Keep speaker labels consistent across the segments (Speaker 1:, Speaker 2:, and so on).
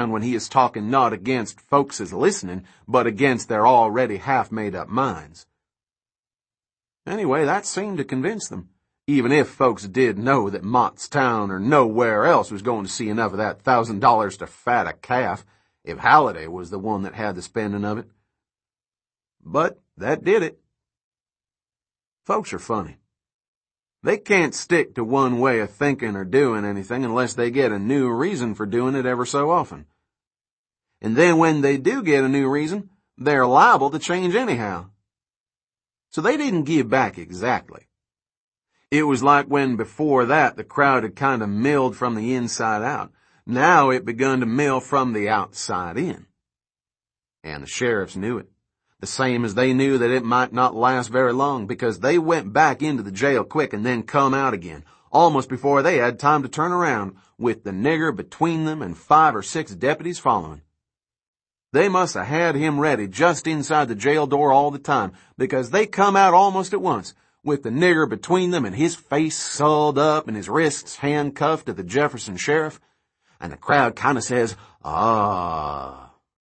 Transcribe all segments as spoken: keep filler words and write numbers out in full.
Speaker 1: around when he is talking not against folks as listening, but against their already half-made-up minds. Anyway, that seemed to convince them, even if folks did know that Mott's Town or nowhere else was going to see enough of that thousand dollars to fat a calf, if Halliday was the one that had the spending of it. But that did it. Folks are funny. They can't stick to one way of thinking or doing anything unless they get a new reason for doing it ever so often. And then when they do get a new reason, they're liable to change anyhow. So they didn't give back exactly. It was like when before that the crowd had kind of milled from the inside out. Now it begun to mill from the outside in. And the sheriffs knew it. The same as they knew that it might not last very long, because they went back into the jail quick and then come out again, almost before they had time to turn around, with the nigger between them and five or six deputies following. They must have had him ready just inside the jail door all the time, because they come out almost at once, with the nigger between them and his face sewed up and his wrists handcuffed to the Jefferson sheriff, and the crowd kind of says, "Ah."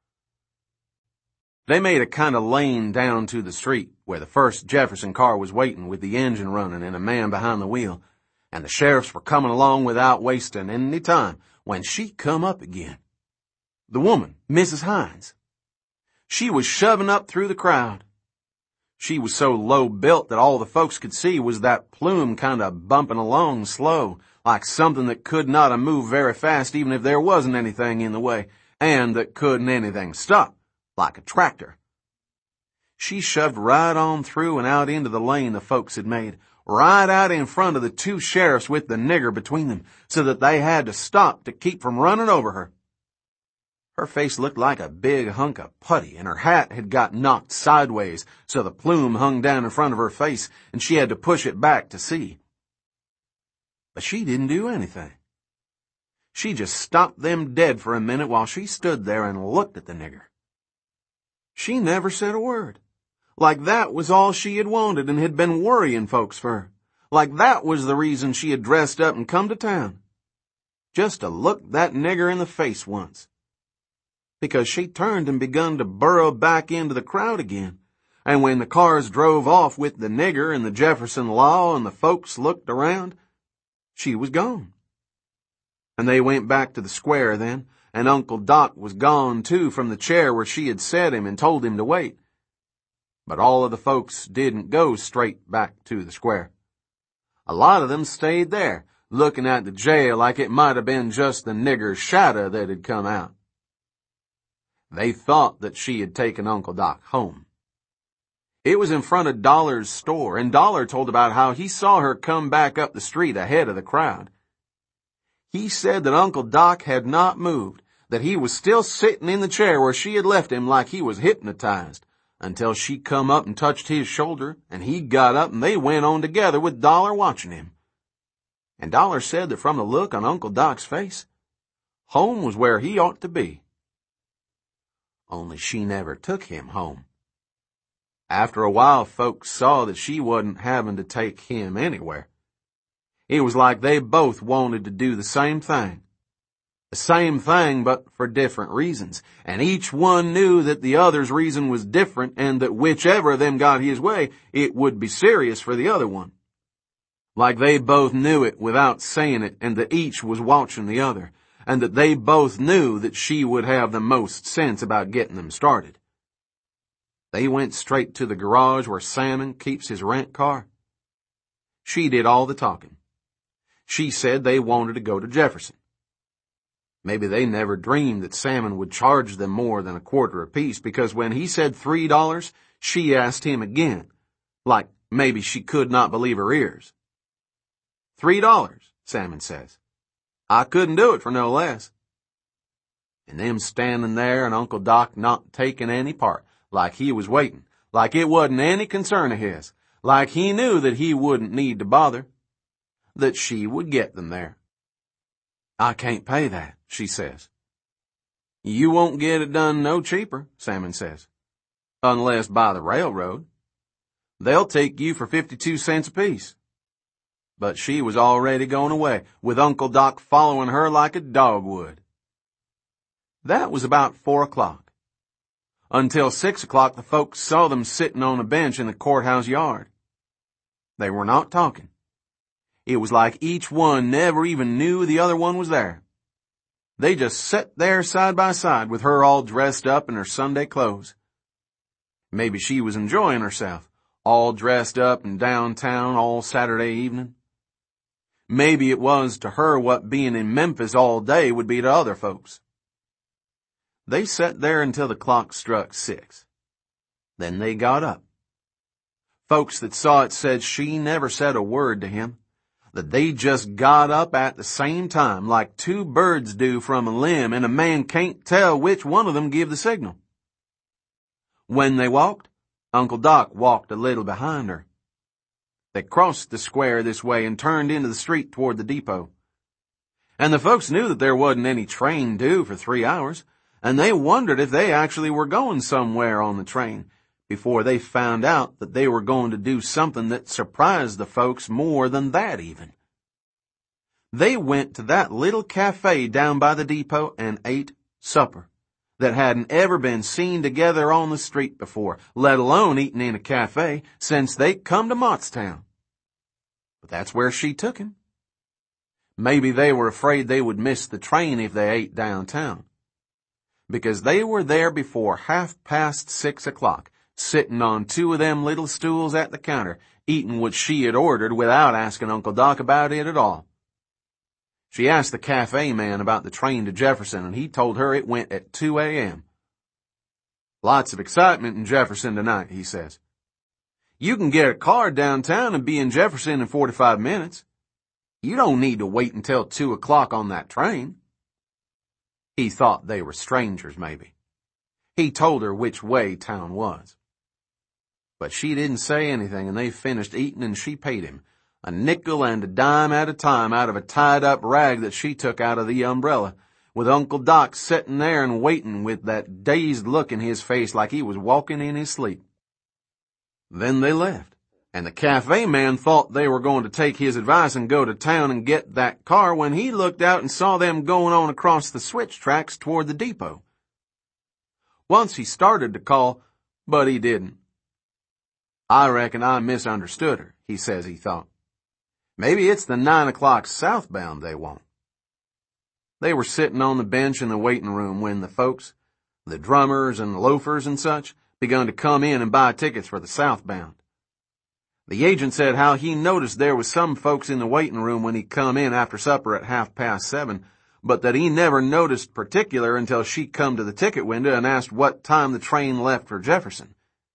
Speaker 1: They made a kind of lane down to the street where the first Jefferson car was waiting with the engine running and a man behind the wheel, and the sheriffs were coming along without wasting any time when she come up again. The woman, Missus Hines. She was shoving up through the crowd. She was so low built that all the folks could see was that plume kind of bumping along slow, like something that could not have moved very fast even if there wasn't anything in the way, and that couldn't anything stop, like a tractor. She shoved right on through and out into the lane the folks had made, right out in front of the two sheriffs with the nigger between them, so that they had to stop to keep from running over her. Her face looked like a big hunk of putty, and her hat had got knocked sideways, so the plume hung down in front of her face, and she had to push it back to see. But she didn't do anything. She just stopped them dead for a minute while she stood there and looked at the nigger. She never said a word. Like that was all she had wanted and had been worrying folks for. Like that was the reason she had dressed up and come to town. Just to look that nigger in the face once. Because she turned and begun to burrow back into the crowd again. And when the cars drove off with the nigger and the Jefferson law and the folks looked around, she was gone. And they went back to the square then, and Uncle Doc was gone too from the chair where she had set him and told him to wait. But all of the folks didn't go straight back to the square. A lot of them stayed there, looking at the jail like it might have been just the nigger's shadow that had come out. They thought that she had taken Uncle Doc home. It was in front of Dollar's store, and Dollar told about how he saw her come back up the street ahead of the crowd. He said that Uncle Doc had not moved, that he was still sitting in the chair where she had left him like he was hypnotized, until she come up and touched his shoulder, and he got up and they went on together with Dollar watching him. And Dollar said that from the look on Uncle Doc's face, home was where he ought to be. Only she never took him home. After a while, folks saw that she wasn't having to take him anywhere. It was like they both wanted to do the same thing. The same thing, but for different reasons. And each one knew that the other's reason was different, and that whichever of them got his way, it would be serious for the other one. Like they both knew it without saying it, and that each was watching the other, and that they both knew that she would have the most sense about getting them started. They went straight to the garage where Salmon keeps his rent car. She did all the talking. She said they wanted to go to Jefferson. Maybe they never dreamed that Salmon would charge them more than a quarter apiece, because when he said three dollars, she asked him again, like maybe she could not believe her ears. Three dollars, Salmon says. I couldn't do it for no less. And them standing there and Uncle Doc not taking any part, like he was waiting, like it wasn't any concern of his, like he knew that he wouldn't need to bother, that she would get them there. I can't pay that, she says. You won't get it done no cheaper, Salmon says, unless by the railroad. They'll take you for fifty-two cents apiece. But she was already going away, with Uncle Doc following her like a dog would. That was about four o'clock. Until six o'clock, the folks saw them sitting on a bench in the courthouse yard. They were not talking. It was like each one never even knew the other one was there. They just sat there side by side with her all dressed up in her Sunday clothes. Maybe she was enjoying herself, all dressed up in downtown all Saturday evening. Maybe it was to her what being in Memphis all day would be to other folks. They sat there until the clock struck six. Then they got up. Folks that saw it said she never said a word to him, that they just got up at the same time like two birds do from a limb, and a man can't tell which one of them give the signal. When they walked, Uncle Doc walked a little behind her. They crossed the square this way and turned into the street toward the depot. And the folks knew that there wasn't any train due for three hours, and they wondered if they actually were going somewhere on the train, before they found out that they were going to do something that surprised the folks more than that even. They went to that little cafe down by the depot and ate supper that hadn't ever been seen together on the street before, let alone eaten in a cafe, since they'd come to Mottstown. But that's where she took him. Maybe they were afraid they would miss the train if they ate downtown, because they were there before half past six o'clock, sitting on two of them little stools at the counter, eating what she had ordered without asking Uncle Doc about it at all. She asked the cafe man about the train to Jefferson, and he told her it went at two a.m. Lots of excitement in Jefferson tonight, he says. You can get a car downtown and be in Jefferson in forty-five minutes. You don't need to wait until two o'clock on that train. He thought they were strangers, maybe. He told her which way town was. But she didn't say anything, and they finished eating, and she paid him a nickel and a dime at a time out of a tied-up rag that she took out of the umbrella, with Uncle Doc sitting there and waiting with that dazed look in his face like he was walking in his sleep. Then they left, and the cafe man thought they were going to take his advice and go to town and get that car when he looked out and saw them going on across the switch tracks toward the depot. Once he started to call, but he didn't. I reckon I misunderstood her, he says he thought. Maybe it's the nine o'clock southbound they want. They were sitting on the bench in the waiting room when the folks, the drummers and the loafers and such, begun to come in and buy tickets for the southbound. The agent said how he noticed there was some folks in the waiting room when he come in after supper at half past seven, but that he never noticed particular until she come to the ticket window and asked what time the train left for Jefferson.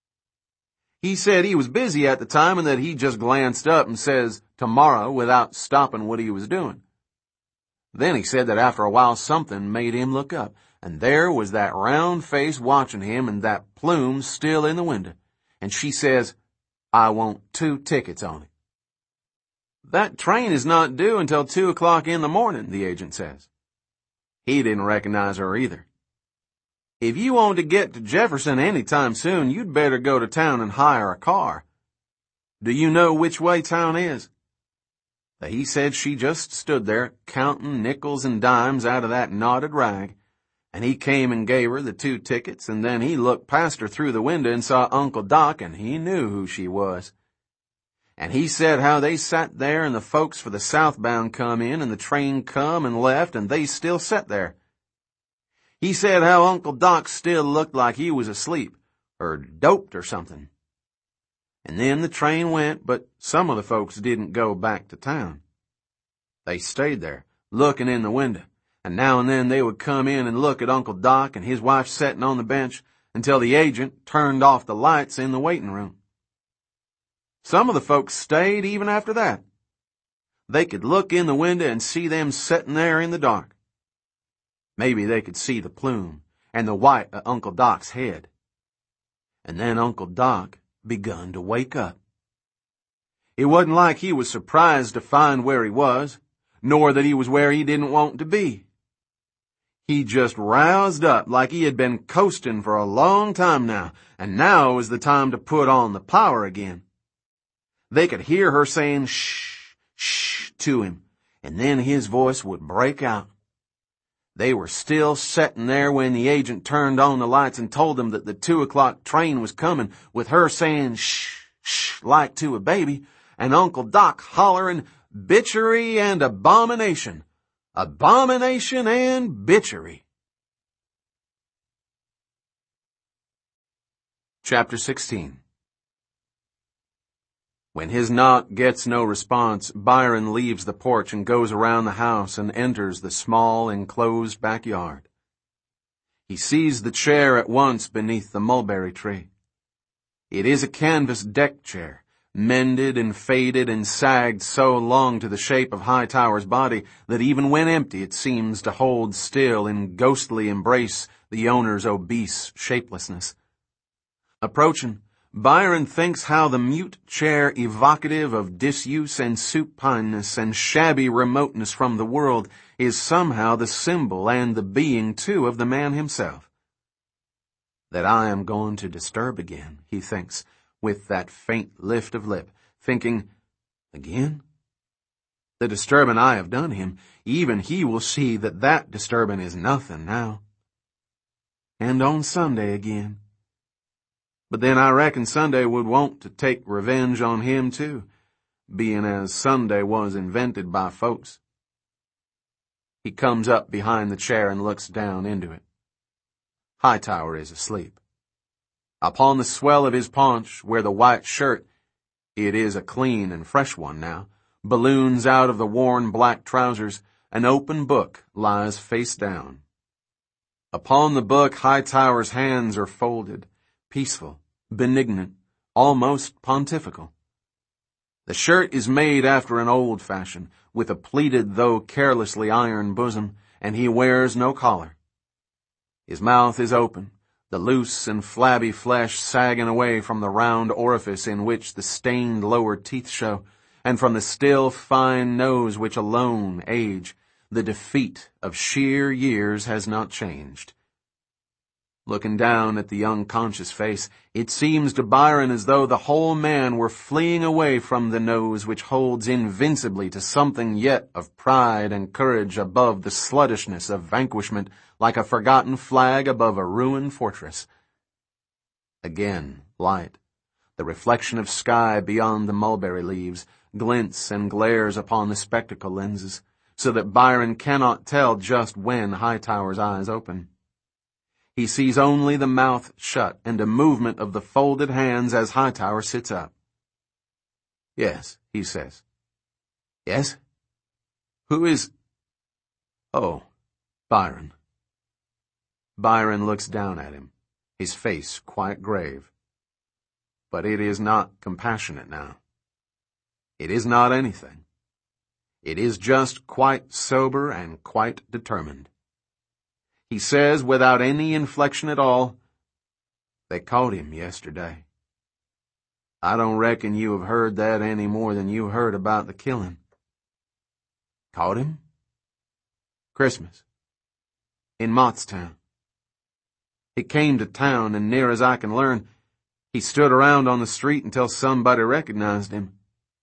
Speaker 1: He said he was busy at the time and that he just glanced up and says tomorrow without stopping what he was doing. Then he said that after a while something made him look up, and there was that round face watching him and that plume still in the window. And she says, I want two tickets on it. That train is not due until two o'clock in the morning, the agent says. He didn't recognize her either. If you want to get to Jefferson any time soon, you'd better go to town and hire a car. Do you know which way town is? He said she just stood there counting nickels and dimes out of that knotted rag, and he came and gave her the two tickets, and then he looked past her through the window and saw Uncle Doc, and he knew who she was. And he said how they sat there and the folks for the southbound come in and the train come and left and they still sat there. He said how Uncle Doc still looked like he was asleep or doped or something. And then the train went, but some of the folks didn't go back to town. They stayed there, looking in the window, and now and then they would come in and look at Uncle Doc and his wife sitting on the bench until the agent turned off the lights in the waiting room. Some of the folks stayed even after that. They could look in the window and see them sitting there in the dark. Maybe they could see the plume and the white of Uncle Doc's head. And then Uncle Doc begun to wake up. It wasn't like he was surprised to find where he was, nor that he was where he didn't want to be. He just roused up like he had been coasting for a long time now, and now was the time to put on the power again. They could hear her saying shh, shh to him, and then his voice would break out. They were still setting there when the agent turned on the lights and told them that the two o'clock train was coming, with her saying shh, shh, like to a baby, and Uncle Doc hollering bitchery and abomination. Abomination and bitchery. Chapter sixteen. When his knock gets no response, Byron leaves the porch and goes around the house and enters the small, enclosed backyard. He sees the chair at once beneath the mulberry tree. It is a canvas deck chair, mended and faded and sagged so long to the shape of Hightower's body that even when empty it seems to hold still in ghostly embrace the owner's obese shapelessness. Approaching, Byron thinks how the mute chair, evocative of disuse and supineness and shabby remoteness from the world, is somehow the symbol and the being, too, of the man himself. That I am going to disturb again, he thinks, with that faint lift of lip, thinking, again? The disturbing I have done him, even he will see that that disturbing is nothing now. And on Sunday again. But then I reckon Sunday would want to take revenge on him too, being as Sunday was invented by folks. He comes up behind the chair and looks down into it. Hightower is asleep. Upon the swell of his paunch, where the white shirt, it is a clean and fresh one now, balloons out of the worn black trousers, an open book lies face down. Upon the book, Hightower's hands are folded, peaceful, benignant, almost pontifical. The shirt is made after an old fashion, with a pleated though carelessly ironed bosom, and he wears no collar. His mouth is open, the loose and flabby flesh sagging away from the round orifice in which the stained lower teeth show, and from the still fine nose which alone age, the defeat of sheer years, has not changed. Looking down at the unconscious face, it seems to Byron as though the whole man were fleeing away from the nose which holds invincibly to something yet of pride and courage above the sluttishness of vanquishment, like a forgotten flag above a ruined fortress. Again, light, the reflection of sky beyond the mulberry leaves, glints and glares upon the spectacle lenses, so that Byron cannot tell just when Hightower's eyes open. He sees only the mouth shut and a movement of the folded hands as Hightower sits up. Yes, he says. Yes? Who is... Oh, Byron. Byron looks down at him, his face quite grave. But it is not compassionate now. It is not anything. It is just quite sober and quite determined. He says, without any inflection at all, "They caught him yesterday. I don't reckon you have heard that any more than you heard about the killing." Caught him? Christmas. In Mottstown. He came to town, and near as I can learn, he stood around on the street until somebody recognized him.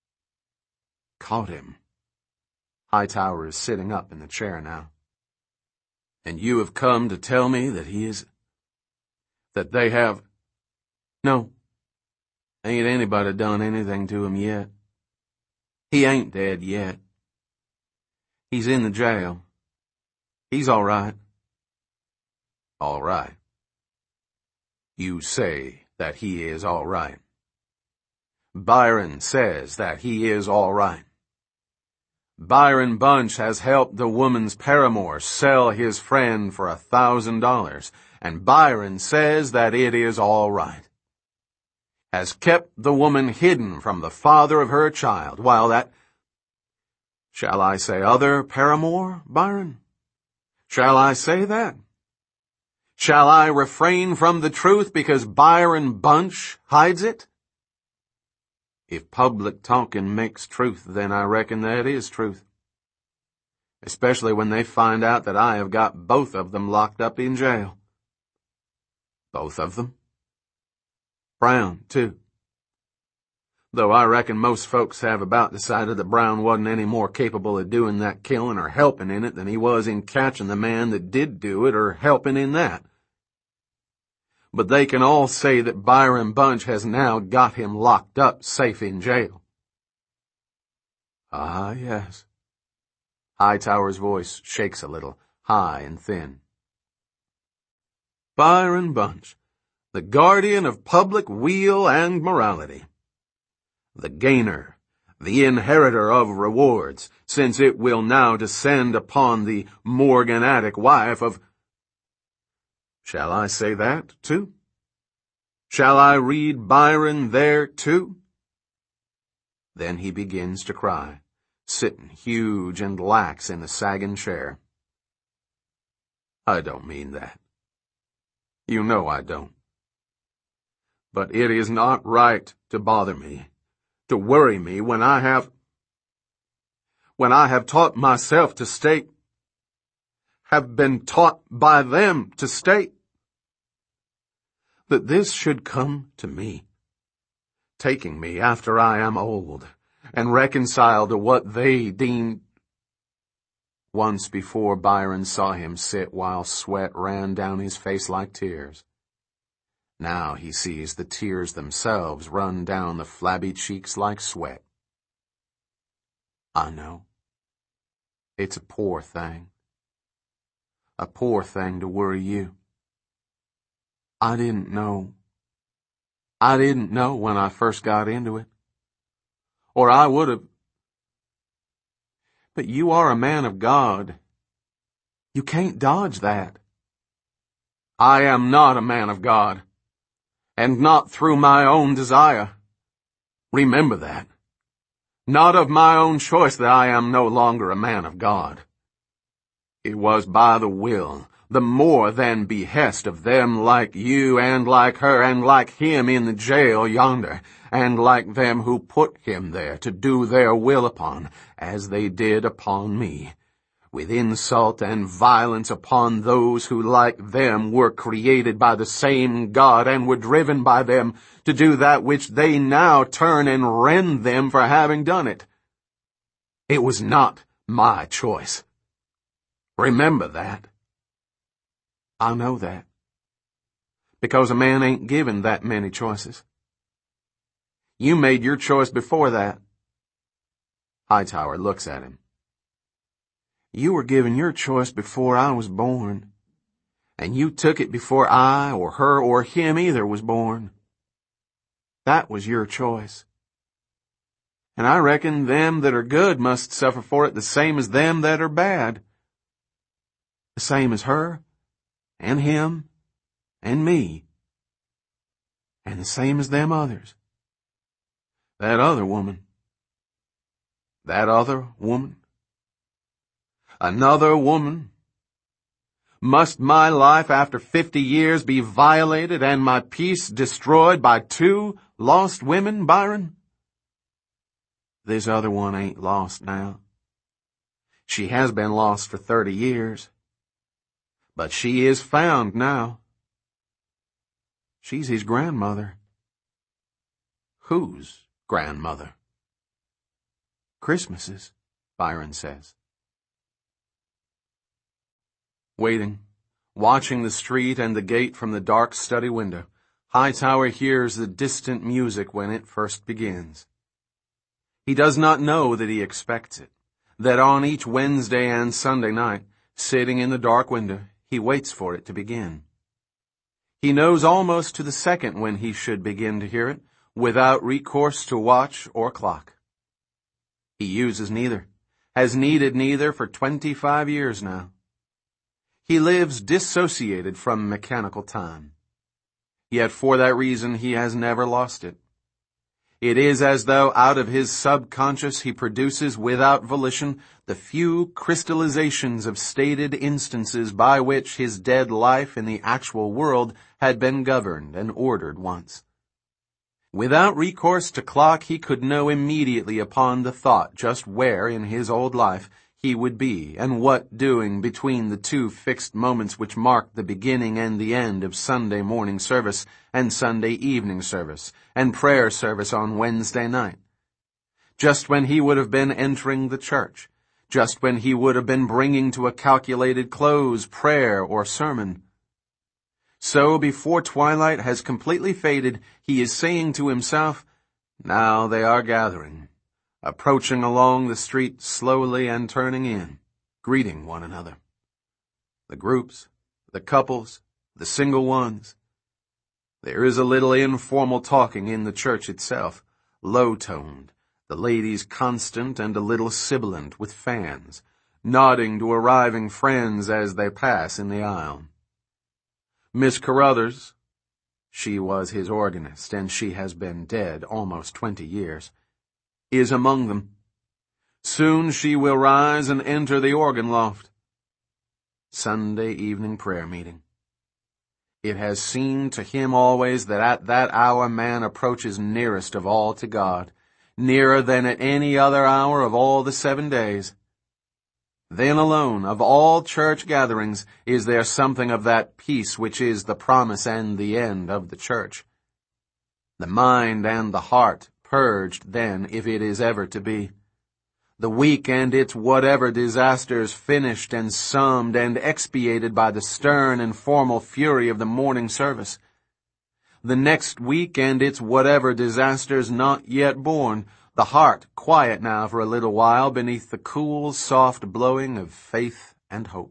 Speaker 1: Caught him. Hightower is sitting up in the chair now. And you have come to tell me that he is... that they have... No. Ain't anybody done anything to him yet. He ain't dead yet. He's in the jail. He's all right. All right. You say that he is all right. Byron says that he is all right. Byron Bunch has helped the woman's paramour sell his friend for a thousand dollars, and Byron says that it is all right. Has kept the woman hidden from the father of her child, while that... Shall I say other paramour, Byron? Shall I say that? Shall I refrain from the truth because Byron Bunch hides it? If public talking makes truth, then I reckon that is truth. Especially when they find out that I have got both of them locked up in jail. Both of them? Brown, too. Though I reckon most folks have about decided that Brown wasn't any more capable of doing that killing or helping in it than he was in catching the man that did do it or helping in that. But they can all say that Byron Bunch has now got him locked up safe in jail. Ah, yes. Hightower's voice shakes a little, high and thin. Byron Bunch, the guardian of public weal and morality. The gainer, the inheritor of rewards, since it will now descend upon the morganatic wife of... Shall I say that, too? Shall I read Byron there, too? Then he begins to cry, sitting huge and lax in the sagging chair. I don't mean that. You know I don't. But it is not right to bother me, to worry me when I have, when I have taught myself to state, have been taught by them to state, that this should come to me, taking me after I am old, and reconciled to what they deemed. Once before Byron saw him sit while sweat ran down his face like tears. Now he sees the tears themselves run down the flabby cheeks like sweat. I know. It's a poor thing. A poor thing to worry you. I didn't know. I didn't know when I first got into it. Or I would have. But you are a man of God. You can't dodge that. I am not a man of God. And not through my own desire. Remember that. Not of my own choice that I am no longer a man of God. It was by the will, the more than behest of them like you and like her and like him in the jail yonder, and like them who put him there to do their will upon, as they did upon me, with insult and violence upon those who like them were created by the same God and were driven by them to do that which they now turn and rend them for having done it. It was not my choice. Remember that. I know that. Because a man ain't given that many choices. You made your choice before that. Hightower looks at him. You were given your choice before I was born, and you took it before I or her or him either was born. That was your choice. And I reckon them that are good must suffer for it the same as them that are bad. The same as her, and him, and me, and the same as them others. That other woman. That other woman. Another woman. Must my life after fifty years be violated and my peace destroyed by two lost women, Byron? This other one ain't lost now. She has been lost for thirty years. But she is found now. She's his grandmother. Whose grandmother? Christmas's, Byron says. Waiting, watching the street and the gate from the dark study window, Hightower hears the distant music when it first begins. He does not know that he expects it, that on each Wednesday and Sunday night, sitting in the dark window, he waits for it to begin. He knows almost to the second when he should begin to hear it, without recourse to watch or clock. He uses neither, has needed neither for twenty-five years now. He lives dissociated from mechanical time. Yet for that reason he has never lost it. It is as though out of his subconscious he produces without volition the few crystallizations of stated instances by which his dead life in the actual world had been governed and ordered once. Without recourse to clock he could know immediately upon the thought just where in his old life he would be, and what doing between the two fixed moments which marked the beginning and the end of Sunday morning service and Sunday evening service and prayer service on Wednesday night. Just when he would have been entering the church, just when he would have been bringing to a calculated close prayer or sermon. So before twilight has completely faded, he is saying to himself, "Now they are gathering, approaching along the street slowly and turning in, greeting one another. The groups, the couples, the single ones. There is a little informal talking in the church itself, low-toned, the ladies constant and a little sibilant with fans, nodding to arriving friends as they pass in the aisle. Miss Carruthers, she was his organist, and she has been dead almost twenty years, is among them. Soon she will rise and enter the organ loft. Sunday evening prayer meeting. It has seemed to him always that at that hour man approaches nearest of all to God, nearer than at any other hour of all the seven days. Then alone, of all church gatherings, is there something of that peace which is the promise and the end of the church. The mind and the heart purged then, if it is ever to be. The week and its whatever disasters finished and summed and expiated by the stern and formal fury of the morning service. The next week and its whatever disasters not yet born, the heart quiet now for a little while beneath the cool, soft blowing of faith and hope.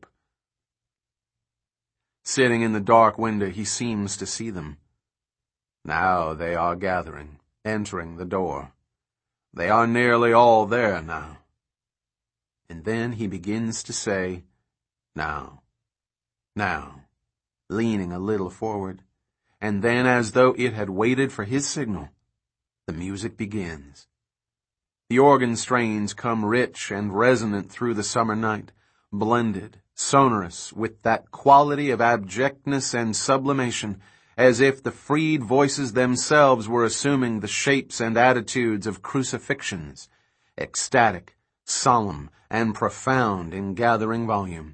Speaker 1: Sitting in the dark window, he seems to see them. Now they are gathering, entering the door. They are nearly all there now. And then he begins to say, "Now, now," leaning a little forward. And then, as though it had waited for his signal, the music begins. The organ strains come rich and resonant through the summer night, blended, sonorous, with that quality of abjectness and sublimation, as if the freed voices themselves were assuming the shapes and attitudes of crucifixions, ecstatic, solemn, and profound in gathering volume.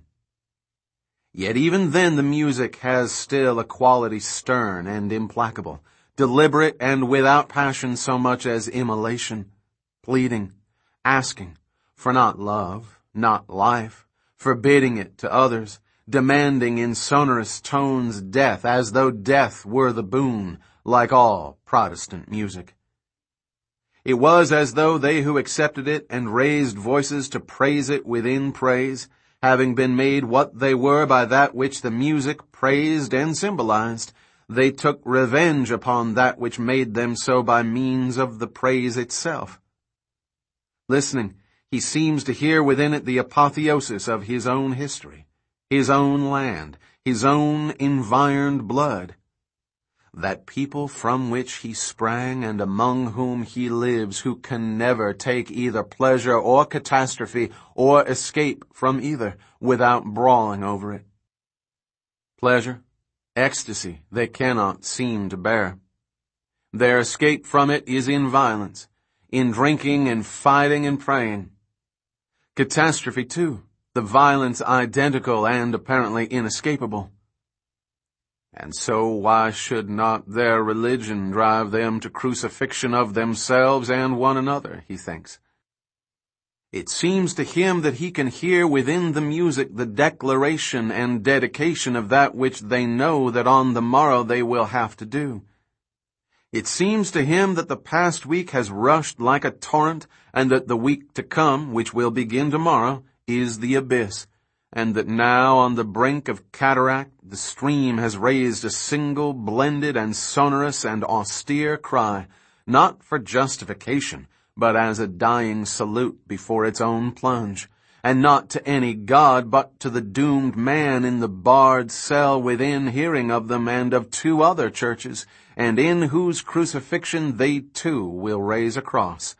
Speaker 1: Yet even then the music has still a quality stern and implacable, deliberate and without passion so much as immolation, pleading, asking, for not love, not life, forbidding it to others, demanding in sonorous tones death, as though death were the boon, like all Protestant music. It was as though they who accepted it and raised voices to praise it within praise, having been made what they were by that which the music praised and symbolized, they took revenge upon that which made them so by means of the praise itself. Listening, he seems to hear within it the apotheosis of his own history, his own land, his own environed blood. That people from which he sprang and among whom he lives, who can never take either pleasure or catastrophe or escape from either without brawling over it. Pleasure, ecstasy, they cannot seem to bear. Their escape from it is in violence, in drinking and fighting and praying. Catastrophe, too, the violence identical and apparently inescapable. And so why should not their religion drive them to crucifixion of themselves and one another, he thinks. It seems to him that he can hear within the music the declaration and dedication of that which they know that on the morrow they will have to do. It seems to him that the past week has rushed like a torrent, and that the week to come, which will begin tomorrow, is the abyss, and that now on the brink of cataract the stream has raised a single blended and sonorous and austere cry, not for justification, but as a dying salute before its own plunge, and not to any God, but to the doomed man in the barred cell within hearing of them and of two other churches, and in whose crucifixion they too will raise a cross.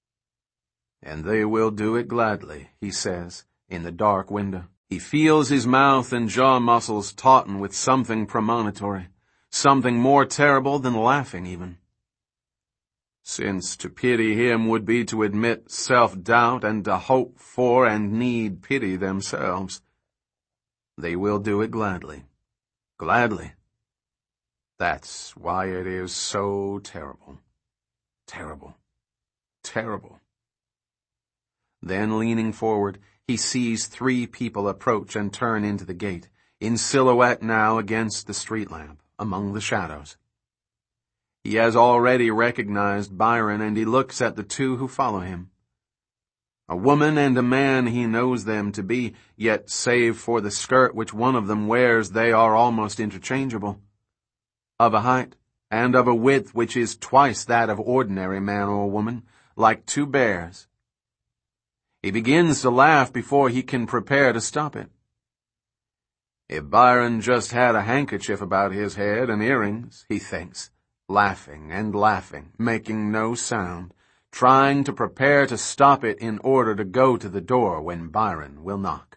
Speaker 1: And they will do it gladly, he says, in the dark window. He feels his mouth and jaw muscles tauten with something premonitory, something more terrible than laughing even. since to pity him would be to admit self-doubt and to hope for and need pity themselves. They will do it gladly. Gladly. That's why it is so terrible. Terrible. Terrible. Then, leaning forward, he sees three people approach and turn into the gate, in silhouette now against the street lamp, among the shadows. He has already recognized Byron, and he looks at the two who follow him. A woman and a man he knows them to be, yet save for the skirt which one of them wears, they are almost interchangeable. Of a height, and of a width which is twice that of ordinary man or woman, like two bears. He begins to laugh before he can prepare to stop it. If Byron just had a handkerchief about his head and earrings, he thinks, laughing and laughing, making no sound, trying to prepare to stop it in order to go to the door when Byron will knock.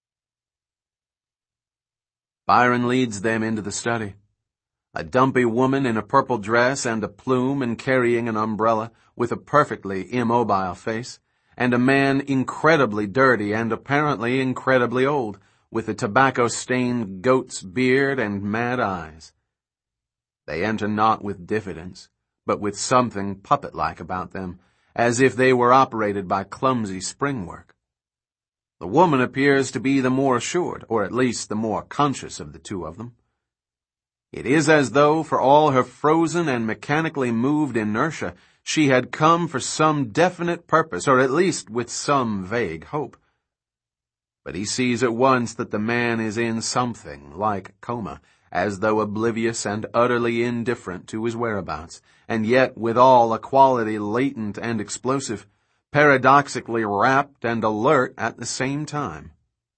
Speaker 1: Byron leads them into the study. A dumpy woman in a purple dress and a plume and carrying an umbrella, with a perfectly immobile face, and a man incredibly dirty and apparently incredibly old, with a tobacco-stained goat's beard and mad eyes. They enter not with diffidence, but with something puppet-like about them, as if they were operated by clumsy spring-work. The woman appears to be the more assured, or at least the more conscious of the two of them. It is as though, for all her frozen and mechanically moved inertia, she had come for some definite purpose, or at least with some vague hope. But he sees at once that the man is in something like coma, as though oblivious and utterly indifferent to his whereabouts, and yet withal a quality latent and explosive, paradoxically rapt and alert at the same time.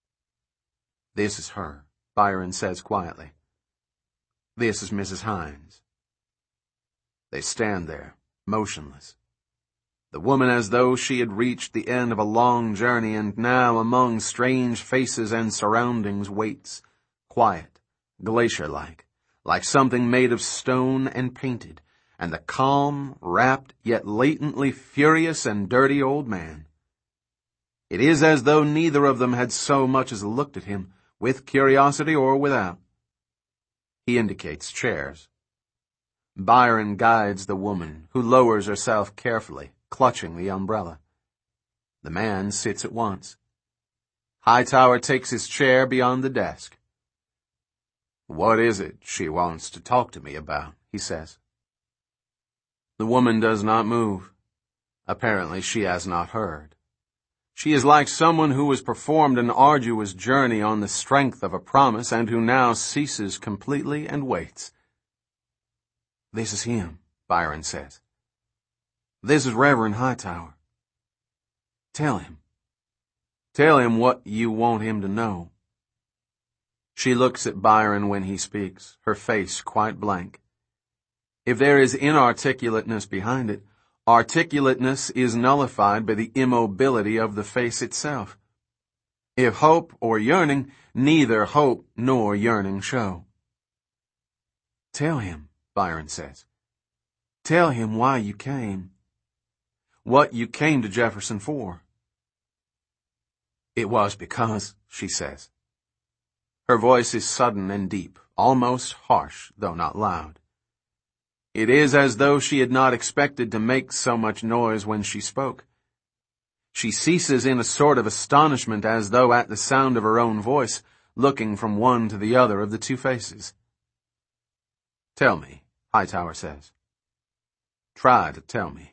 Speaker 1: "This is her," Byron says quietly. "This is Missus Hines." They stand there, motionless. The woman as though she had reached the end of a long journey and now among strange faces and surroundings waits, quiet, glacier-like, like something made of stone and painted, and the calm, rapt, yet latently furious and dirty old man. It is as though neither of them had so much as looked at him, with curiosity or without. He indicates chairs. Byron guides the woman, who lowers herself carefully, clutching the umbrella. The man sits at once. Hightower takes his chair beyond the desk. "What is it she wants to talk to me about?" he says. The woman does not move. Apparently she has not heard. She is like someone who has performed an arduous journey on the strength of a promise and who now ceases completely and waits. "This is him," Byron says. "This is Reverend Hightower. Tell him. Tell him what you want him to know." She looks at Byron when he speaks, her face quite blank. If there is inarticulateness behind it, articulateness is nullified by the immobility of the face itself. If hope or yearning, neither hope nor yearning show. "Tell him," Byron says. "Tell him why you came. What you came to Jefferson for." "It was because," she says. Her voice is sudden and deep, almost harsh, though not loud. It is as though she had not expected to make so much noise when she spoke. She ceases in a sort of astonishment as though at the sound of her own voice, looking from one to the other of the two faces. "Tell me," Hightower says. "Try to tell me."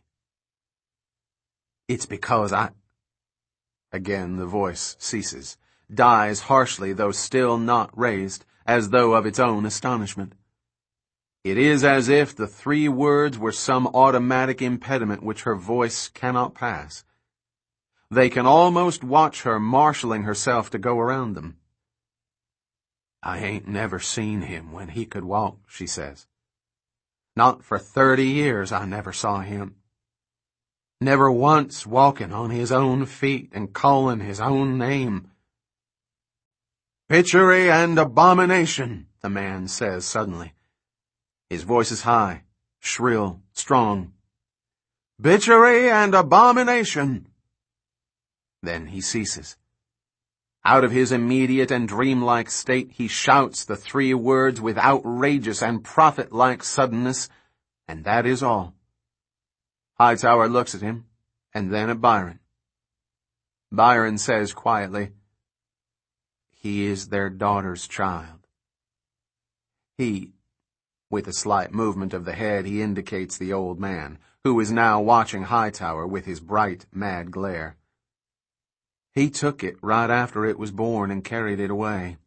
Speaker 1: "It's because I—" Again the voice ceases, dies harshly though still not raised, as though of its own astonishment. It is as if the three words were some automatic impediment which her voice cannot pass. They can almost watch her marshaling herself to go around them. "I ain't never seen him when he could walk," she says. "Not for thirty years I never saw him. Never once walking on his own feet and calling his own name." "Pitchery and abomination," the man says suddenly. His voice is high, shrill, strong. bitchery and abomination. Then he ceases. Out of his immediate and dreamlike state he shouts the three words with outrageous and prophet-like suddenness, and that is all. Hightower looks at him, and then at Byron. Byron says quietly, "He is their daughter's child." He, with a slight movement of the head, he indicates the old man, who is now watching Hightower with his bright, mad glare. He took it right after it was born and carried it away.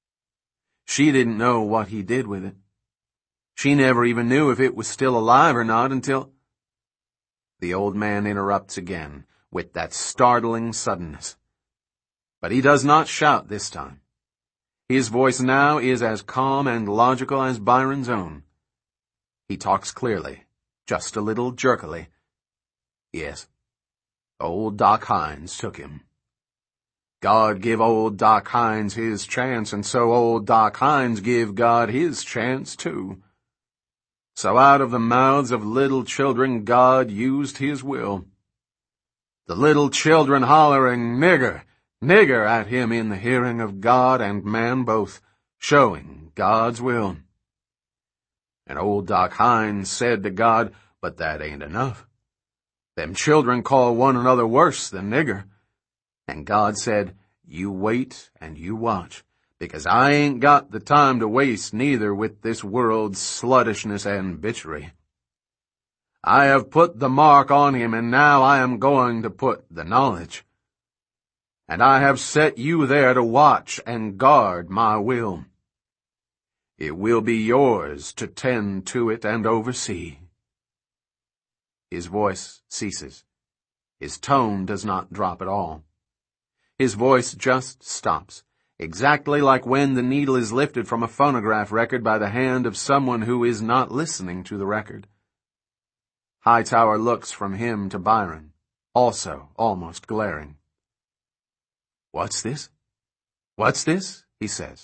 Speaker 1: She didn't know what he did with it. She never even knew if it was still alive or not until... The old man interrupts again, with that startling suddenness. But he does not shout this time. His voice now is as calm and logical as Byron's own. He talks clearly, just a little jerkily. Yes, old Doc Hines took him. God give old Doc Hines his chance, and so old Doc Hines give God his chance too. So out of the mouths of little children God used his will. The little children hollering, "Nigger, nigger," at him in the hearing of God and man both, showing God's will. And old Doc Hines said to God, "But that ain't enough. Them children call one another worse than nigger." And God said, "You wait and you watch, because I ain't got the time to waste neither with this world's sluttishness and bitchery. I have put the mark on him, and now I am going to put the knowledge. And I have set you there to watch and guard my will. It will be yours to tend to it and oversee." His voice ceases. His tone does not drop at all. His voice just stops, exactly like when the needle is lifted from a phonograph record by the hand of someone who is not listening to the record. Hightower looks from him to Byron, also almost glaring. "What's this? What's this?" he says.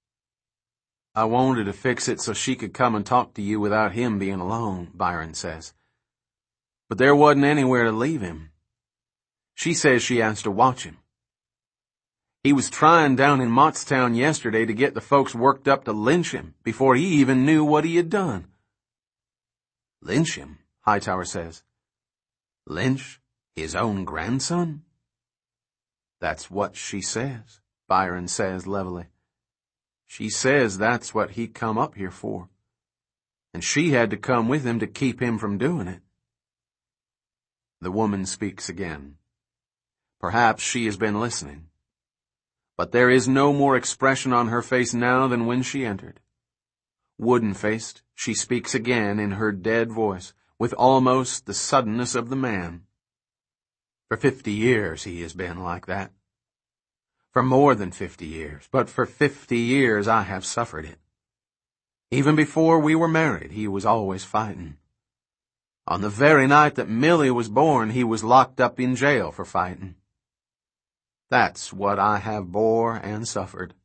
Speaker 1: "I wanted to fix it so she could come and talk to you without him being alone," Byron says. "But there wasn't anywhere to leave him. She says she has to watch him. He was trying down in Mottstown yesterday to get the folks worked up to lynch him before he even knew what he had done." "Lynch him?" Hightower says. "Lynch his own grandson?" "That's what she says," Byron says levelly. "She says that's what he come up here for. And she had to come with him to keep him from doing it." The woman speaks again. Perhaps she has been listening. But there is no more expression on her face now than when she entered. Wooden-faced, she speaks again in her dead voice, with almost the suddenness of the man. "For fifty years he has been like that. For more than fifty years, but for fifty years I have suffered it. Even before we were married, he was always fighting. On the very night that Millie was born, he was locked up in jail for fighting. That's what I have bore and suffered.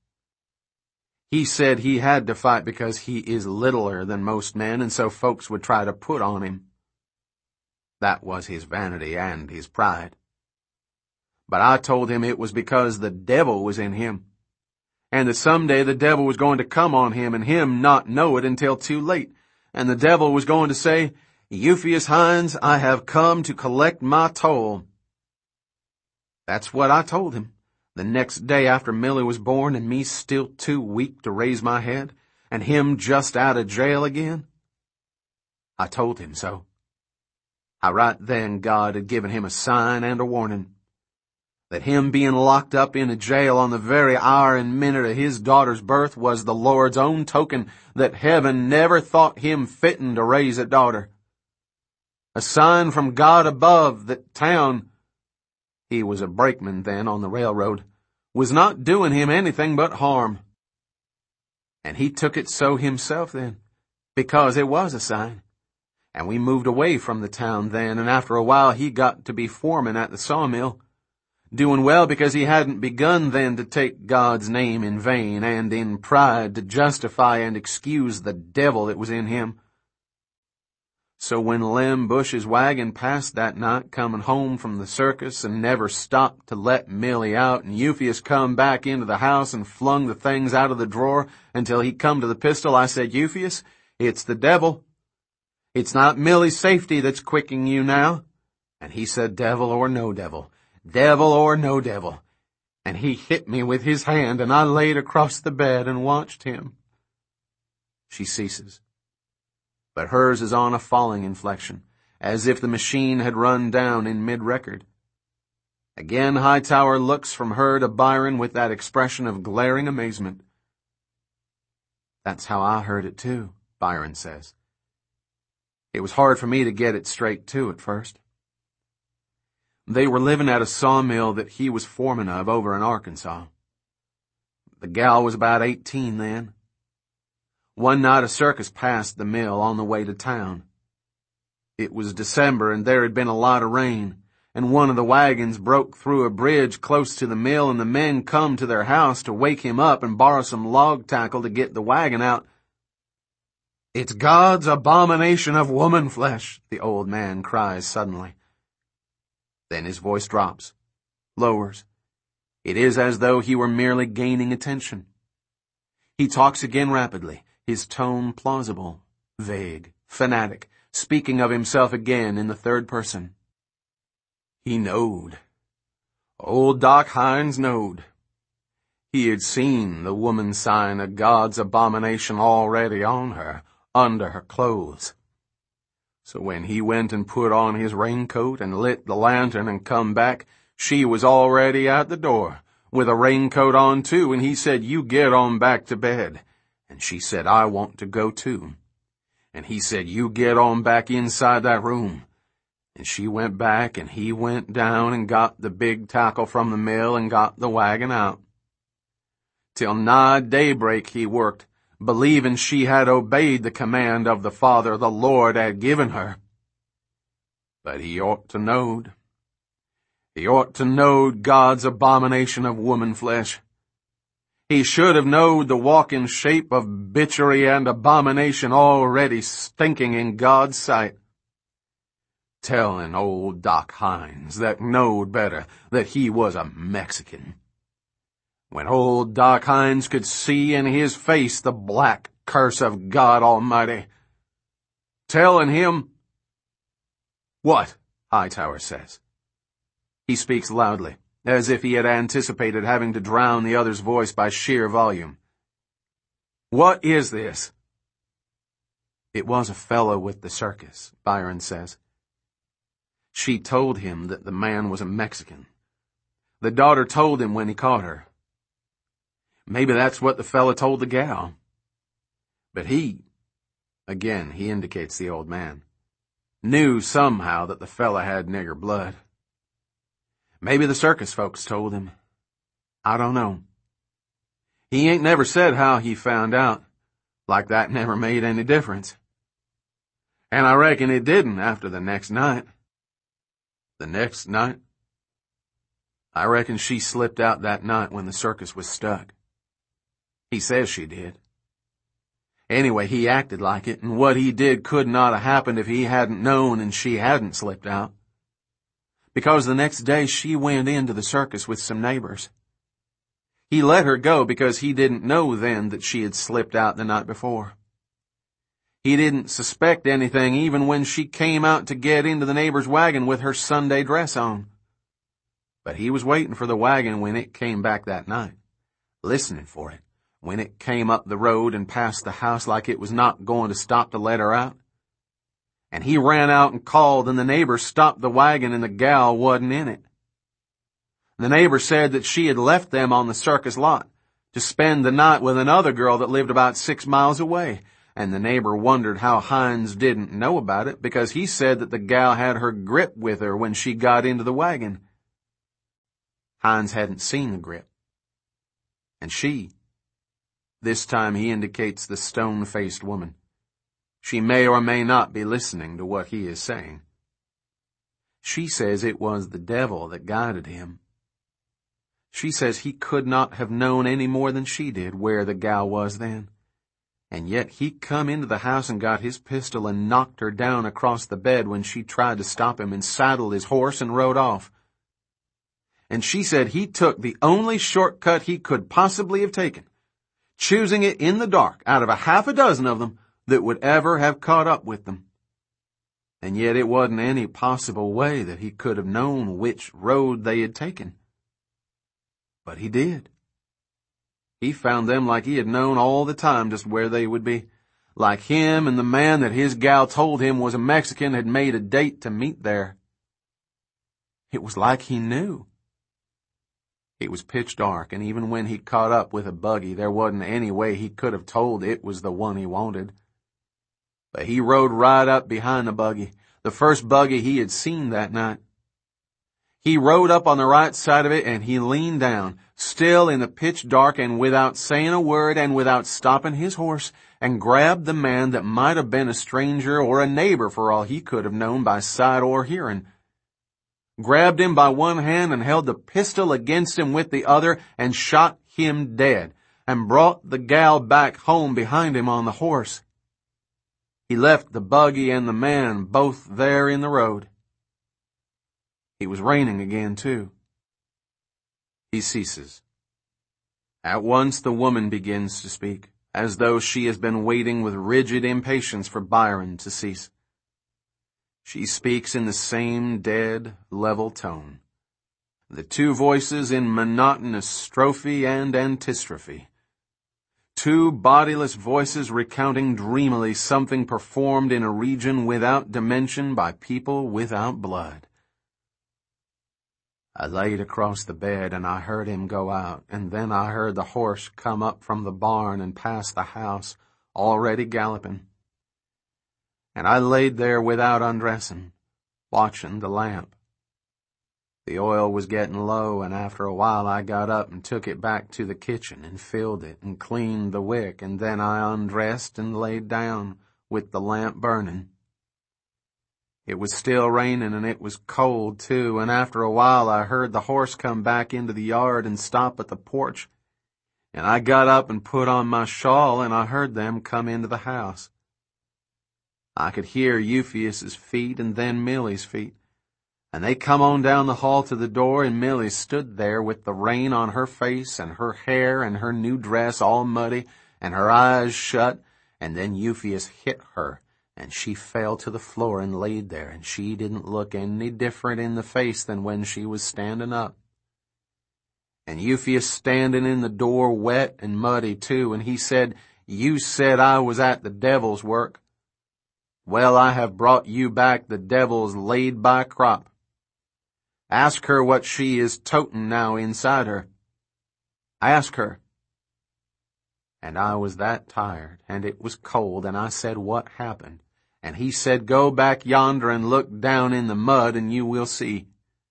Speaker 1: He said he had to fight because he is littler than most men, and so folks would try to put on him. That was his vanity and his pride. But I told him it was because the devil was in him, and that someday the devil was going to come on him and him not know it until too late, and the devil was going to say, 'Euphues Hines, I have come to collect my toll.' That's what I told him, the next day after Millie was born and me still too weak to raise my head, and him just out of jail again. I told him so. How right then God had given him a sign and a warning, that him being locked up in a jail on the very hour and minute of his daughter's birth was the Lord's own token that heaven never thought him fitting to raise a daughter. A sign from God above that town, he was a brakeman then on the railroad, was not doing him anything but harm. And he took it so himself then, because it was a sign. And we moved away from the town then, and after a while he got to be foreman at the sawmill, doing well because he hadn't begun then to take God's name in vain and in pride to justify and excuse the devil that was in him. So when Lem Bush's wagon passed that night comin' home from the circus and never stopped to let Millie out, and Euphues come back into the house and flung the things out of the drawer until he come to the pistol, I said, Euphues, it's the devil. It's not Millie's safety that's quicking you now. And he said, devil or no devil, devil or no devil. And he hit me with his hand, and I laid across the bed and watched him. She ceases. But hers is on a falling inflection, as if the machine had run down in mid-record. Again Hightower looks from her to Byron with that expression of glaring amazement. That's how I heard it too, Byron says. It was hard for me to get it straight too at first. They were living at a sawmill that he was foreman of over in Arkansas. The gal was about eighteen then. One night a circus passed the mill on the way to town. It was December and there had been a lot of rain, and one of the wagons broke through a bridge close to the mill, and the men come to their house to wake him up and borrow some log tackle to get the wagon out. It's God's abomination of woman flesh, the old man cries suddenly. Then his voice drops, lowers. It is as though he were merely gaining attention. He talks again rapidly, his tone plausible, vague, fanatic, speaking of himself again in the third person. He knowed. Old Doc Hines knowed. He had seen the woman sign of God's abomination already on her, under her clothes. So when he went and put on his raincoat and lit the lantern and come back, she was already at the door, with a raincoat on too, and he said, you get on back to bed. And she said, I want to go too. And he said, you get on back inside that room. And she went back, and he went down and got the big tackle from the mill and got the wagon out. Till nigh daybreak he worked, believing she had obeyed the command of the Father the Lord had given her. But he ought to knowed. He ought to knowed God's abomination of woman flesh. He should have knowed the walking shape of bitchery and abomination already stinking in God's sight. Telling old Doc Hines that knowed better that he was a Mexican. When old Doc Hines could see in his face the black curse of God Almighty. Telling him, what? Hightower says. He speaks loudly, as if he had anticipated having to drown the other's voice by sheer volume. What is this? It was a fellow with the circus, Byron says. She told him that the man was a Mexican. The daughter told him when he caught her. Maybe that's what the fella told the gal. But he, again he indicates the old man, knew somehow that the fella had nigger blood. Maybe the circus folks told him. I don't know. He ain't never said how he found out, like that never made any difference. And I reckon it didn't after the next night. The next night? I reckon she slipped out that night when the circus was stuck. He says she did. Anyway, he acted like it, and what he did could not have happened if he hadn't known and she hadn't slipped out. Because the next day she went into the circus with some neighbors. He let her go because he didn't know then that she had slipped out the night before. He didn't suspect anything even when she came out to get into the neighbor's wagon with her Sunday dress on. But he was waiting for the wagon when it came back that night, listening for it, when it came up the road and past the house like it was not going to stop to let her out. And he ran out and called, and the neighbor stopped the wagon, and the gal wasn't in it. The neighbor said that she had left them on the circus lot to spend the night with another girl that lived about six miles away, and the neighbor wondered how Hines didn't know about it, because he said that the gal had her grip with her when she got into the wagon. Hines hadn't seen the grip. And she, this time he indicates the stone-faced woman. She may or may not be listening to what he is saying. She says it was the devil that guided him. She says he could not have known any more than she did where the gal was then. And yet he come into the house and got his pistol and knocked her down across the bed when she tried to stop him, and saddled his horse and rode off. And she said he took the only shortcut he could possibly have taken, choosing it in the dark out of a half a dozen of them that would ever have caught up with them. And yet it wasn't any possible way that he could have known which road they had taken. But he did. He found them like he had known all the time just where they would be. Like him and the man that his gal told him was a Mexican had made a date to meet there. It was like he knew. It was pitch dark, and even when he caught up with a buggy, there wasn't any way he could have told it was the one he wanted. But he rode right up behind the buggy, the first buggy he had seen that night. He rode up on the right side of it, and he leaned down, still in the pitch dark, and without saying a word and without stopping his horse, and grabbed the man that might have been a stranger or a neighbor for all he could have known by sight or hearing. Grabbed him by one hand and held the pistol against him with the other and shot him dead, and brought the gal back home behind him on the horse. He left the buggy and the man both there in the road. It was raining again, too. He ceases. At once the woman begins to speak, as though she has been waiting with rigid impatience for Byron to cease. She speaks in the same dead, level tone, the two voices in monotonous strophe and antistrophe. Two bodiless voices recounting dreamily something performed in a region without dimension by people without blood. I laid across the bed and I heard him go out, and then I heard the horse come up from the barn and pass the house, already galloping. And I laid there without undressing, watching the lamp. The oil was getting low, and after a while I got up and took it back to the kitchen and filled it and cleaned the wick, and then I undressed and laid down with the lamp burning. It was still raining, and it was cold, too, and after a while I heard the horse come back into the yard and stop at the porch, and I got up and put on my shawl, and I heard them come into the house. I could hear Euphues's feet and then Millie's feet, and they come on down the hall to the door, and Millie stood there with the rain on her face and her hair and her new dress all muddy and her eyes shut, and then Euphues hit her, and she fell to the floor and laid there, and she didn't look any different in the face than when she was standing up. And Euphues standing in the door wet and muddy too, and he said, "You said I was at the devil's work. Well, I have brought you back the devil's laid-by crop. Ask her what she is totin' now inside her. Ask her." And I was that tired, and it was cold, and I said, "What happened?" And he said, "Go back yonder and look down in the mud, and you will see."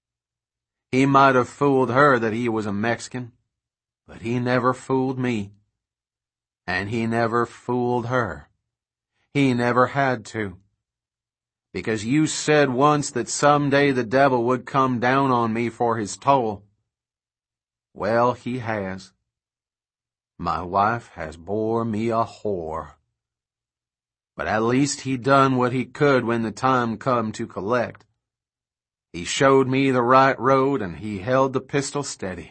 Speaker 1: He might have fooled her that he was a Mexican, but he never fooled me. And he never fooled her. He never had to. Because you said once that someday the devil would come down on me for his toll. Well, he has. My wife has bore me a whore. But at least he done what he could when the time come to collect. He showed me the right road, and he held the pistol steady.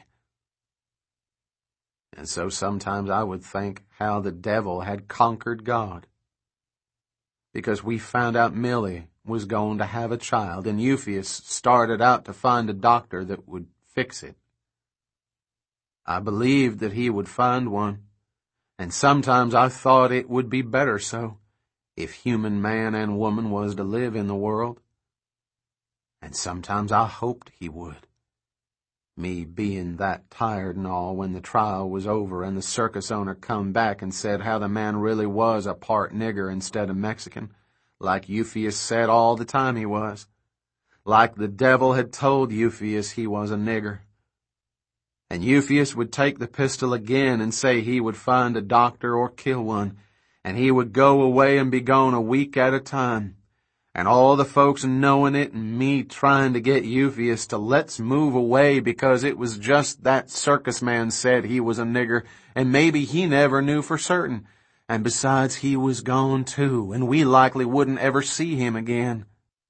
Speaker 1: And so sometimes I would think how the devil had conquered God. Because we found out Millie was going to have a child, and Euphues started out to find a doctor that would fix it. I believed that he would find one, and sometimes I thought it would be better so, if human man and woman was to live in the world. And sometimes I hoped he would. Me being that tired and all when the trial was over and the circus owner come back and said how the man really was a part nigger instead of Mexican, like Euphues said all the time he was. Like the devil had told Euphues he was a nigger. And Euphues would take the pistol again and say he would find a doctor or kill one, and he would go away and be gone a week at a time. And all the folks knowing it and me trying to get Euphues to let's move away because it was just that circus man said he was a nigger, and maybe he never knew for certain. And besides, he was gone too, and we likely wouldn't ever see him again.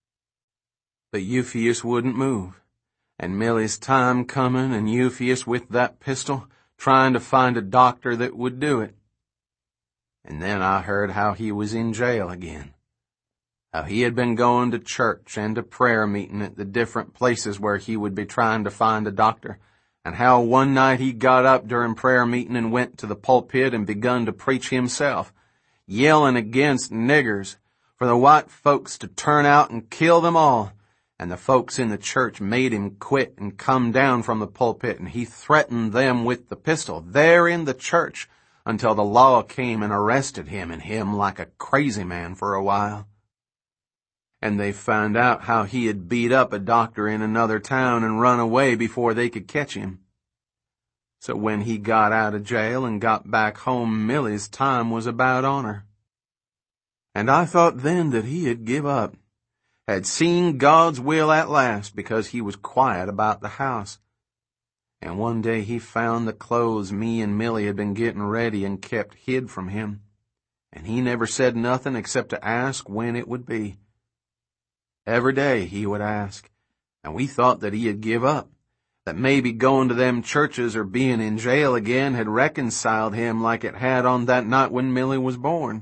Speaker 1: But Euphues wouldn't move, and Milly's time comin', and Euphues with that pistol, trying to find a doctor that would do it. And then I heard how he was in jail again. How he had been going to church and to prayer meeting at the different places where he would be trying to find a doctor, and how one night he got up during prayer meeting and went to the pulpit and begun to preach himself, yelling against niggers, for the white folks to turn out and kill them all. And the folks in the church made him quit and come down from the pulpit, and he threatened them with the pistol there in the church until the law came and arrested him and him like a crazy man for a while. And they found out how he had beat up a doctor in another town and run away before they could catch him. So when he got out of jail and got back home, Milly's time was about on her. And I thought then that he had give up, had seen God's will at last, because he was quiet about the house. And one day he found the clothes me and Milly had been getting ready and kept hid from him. And he never said nothing except to ask when it would be. Every day he would ask, and we thought that he had give up, that maybe going to them churches or being in jail again had reconciled him like it had on that night when Milly was born.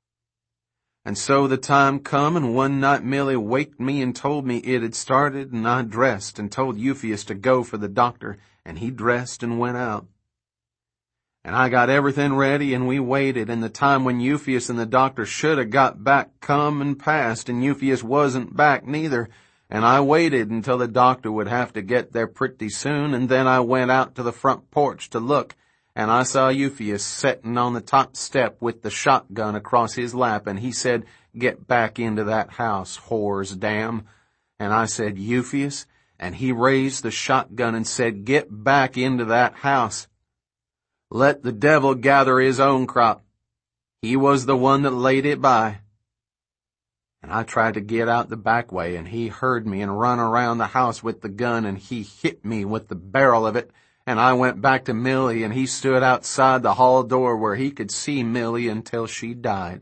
Speaker 1: And so the time come, and one night Milly waked me and told me it had started, and I dressed and told Euphues to go for the doctor, and he dressed and went out. And I got everything ready, and we waited, and the time when Euphues and the doctor should have got back come and passed, and Euphues wasn't back neither, and I waited until the doctor would have to get there pretty soon, and then I went out to the front porch to look, and I saw Euphues settin' on the top step with the shotgun across his lap, and he said, "Get back into that house, whores, damn." And I said, "Euphues," and he raised the shotgun and said, "Get back into that house. Let the devil gather his own crop. He was the one that laid it by." And I tried to get out the back way, and he heard me and run around the house with the gun, and he hit me with the barrel of it, and I went back to Milly, and he stood outside the hall door where he could see Milly until she died.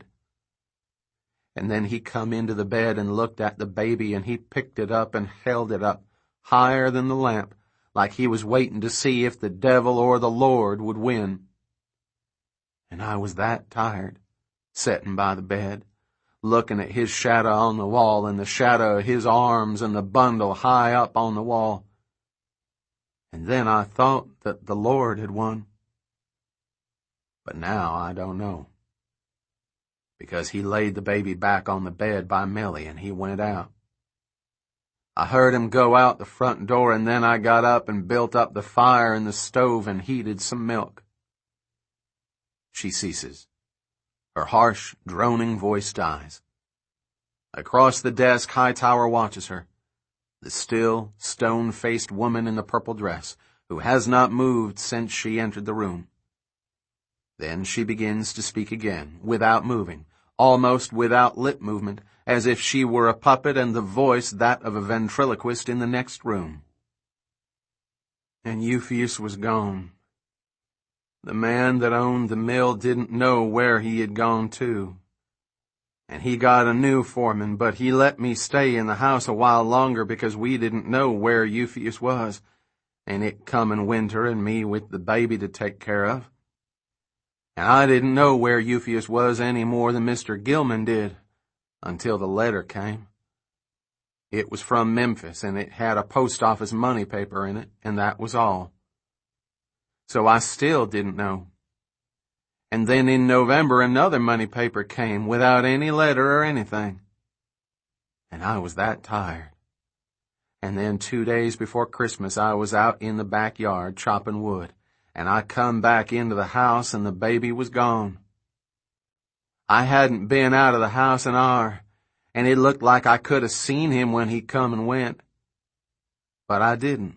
Speaker 1: And then he come into the bed and looked at the baby, and he picked it up and held it up higher than the lamp, like he was waiting to see if the devil or the Lord would win. And I was that tired, settin' by the bed, looking at his shadow on the wall and the shadow of his arms and the bundle high up on the wall. And then I thought that the Lord had won. But now I don't know. Because he laid the baby back on the bed by Milly and he went out. I heard him go out the front door, and then I got up and built up the fire in the stove and heated some milk. She ceases. Her harsh, droning voice dies. Across the desk, Hightower watches her, the still, stone-faced woman in the purple dress, who has not moved since she entered the room. Then she begins to speak again, without moving, almost without lip movement, as if she were a puppet and the voice that of a ventriloquist in the next room. And Euphues was gone. The man that owned the mill didn't know where he had gone to. And he got a new foreman, but he let me stay in the house a while longer because we didn't know where Euphues was, and it comin' winter and me with the baby to take care of. And I didn't know where Euphues was any more than Mister Gilman did, until the letter came. It was from Memphis, and it had a post office money paper in it, and that was all. So I still didn't know. And then in November another money paper came without any letter or anything. And I was that tired. And then two days before Christmas I was out in the backyard chopping wood, and I come back into the house and the baby was gone. I hadn't been out of the house an hour, and it looked like I could have seen him when he come and went. But I didn't.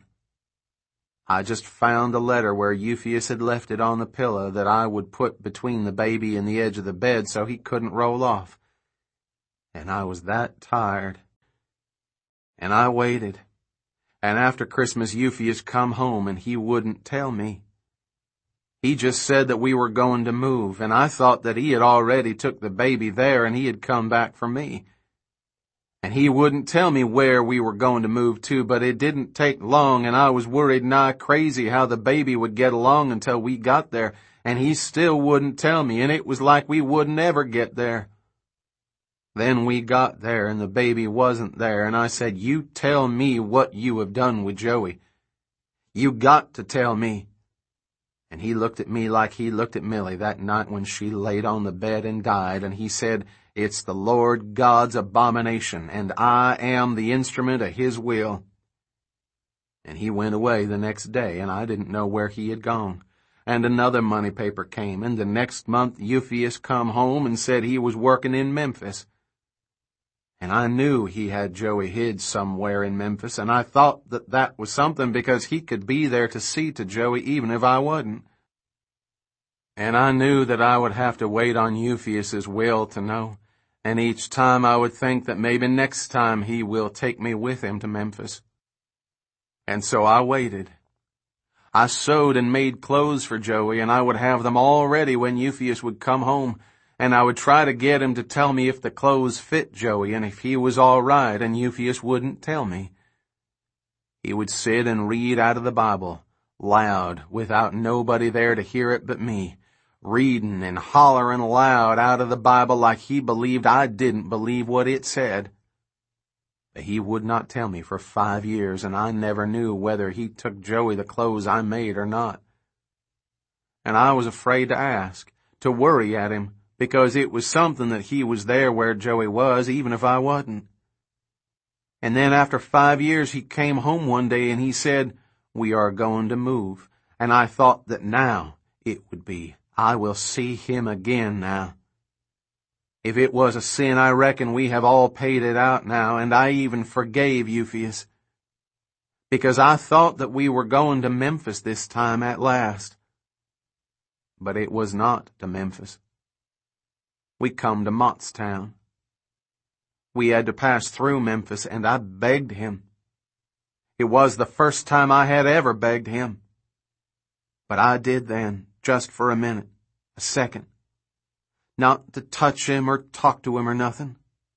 Speaker 1: I just found the letter where Euphues had left it on the pillow that I would put between the baby and the edge of the bed so he couldn't roll off. And I was that tired. And I waited. And after Christmas, Euphues come home and he wouldn't tell me. He just said that we were going to move, and I thought that he had already took the baby there and he had come back for me. And he wouldn't tell me where we were going to move to, but it didn't take long, and I was worried nigh crazy how the baby would get along until we got there, and he still wouldn't tell me, and it was like we wouldn't ever get there. Then we got there, and the baby wasn't there, and I said, "You tell me what you have done with Joey. You got to tell me." And he looked at me like he looked at Millie that night when she laid on the bed and died, and he said, "It's the Lord God's abomination, and I am the instrument of his will." And he went away the next day, and I didn't know where he had gone. And another money paper came, and the next month Euphius come home and said he was working in Memphis. And I knew he had Joey hid somewhere in Memphis, and I thought that that was something because he could be there to see to Joey even if I wasn't. And I knew that I would have to wait on Euphius's will to know, and each time I would think that maybe next time he will take me with him to Memphis. And so I waited. I sewed and made clothes for Joey, and I would have them all ready when Euphius would come home, and I would try to get him to tell me if the clothes fit Joey and if he was all right, and Euphius wouldn't tell me. He would sit and read out of the Bible, loud, without nobody there to hear it but me, reading and hollering loud out of the Bible like he believed I didn't believe what it said. But he would not tell me for five years, and I never knew whether he took Joey the clothes I made or not. And I was afraid to ask, to worry at him, because it was something that he was there where Joey was, even if I wasn't. And then after five years he came home one day and he said, "We are going to move." And I thought that now it would be, I will see him again now. If it was a sin, I reckon we have all paid it out now, and I even forgave Euphius. Because I thought that we were going to Memphis this time at last. But it was not to Memphis. We come to Mottstown. We had to pass through Memphis, and I begged him. It was the first time I had ever begged him. But I did then, just for a minute, a second. Not to touch him or talk to him or nothing.